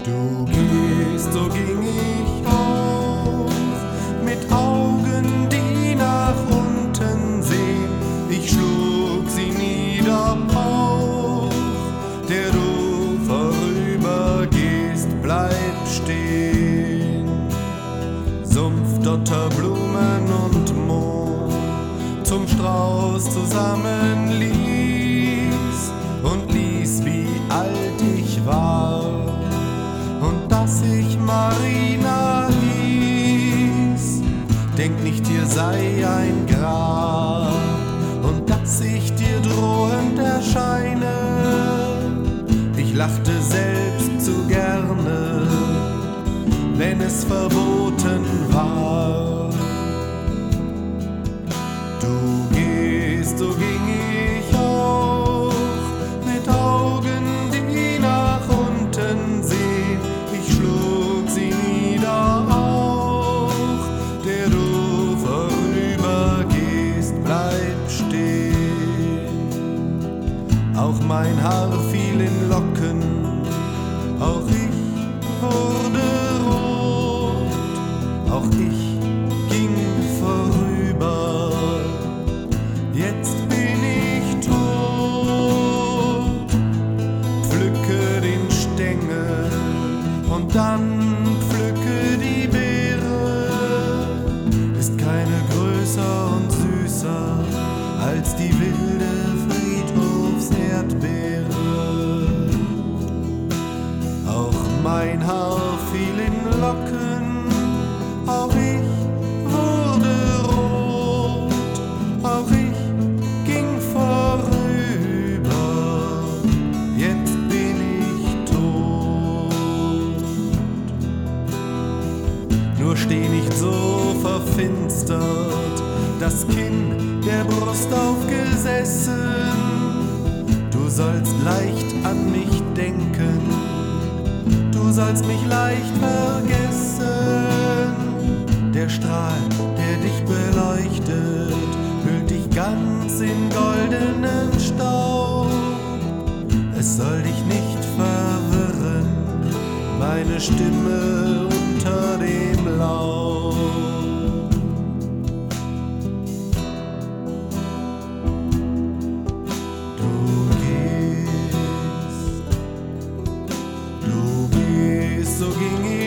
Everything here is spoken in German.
Du gehst, so ging ich auch, mit Augen, die nach unten sehen. Ich schlug sie nieder auch, der du vorübergehst, bleib stehen. Sumpf, Dotter, Blumen und Moor zum Strauß zusammenließ und ließ, wie alt ich war. Und dass ich Marina hieß, denk nicht, hier sei ein Grab. Und dass ich dir drohend erscheine, ich lachte selbst zu gerne, wenn es verboten war. Du gehst, so ging ich auch, mit Augen, die nach unten sehen. Ich schlug sie nieder auch, der du vorübergehst, bleib stehen. Auch mein Haar fiel in Locken, auch ich wurde rot, auch ich ging vorüber, jetzt bin ich tot. Pflücke den Stängel und dann pflücke die Beere, ist keine größer und süßer als die wilde Friedhofserdbeere. Auch mein Haar fiel in Locken, auch ich wurde rot, auch ich ging vorüber, jetzt bin ich tot. Nur steh nicht so verfinstert, das Kinn der Brust aufgesessen. Du sollst leicht an mich denken, du sollst mich leicht vergessen. Der Strahl, der dich beleuchtet, hüllt dich ganz in goldenen Staub. Es soll dich nicht verwirren, meine Stimme unter dem Laub. So ging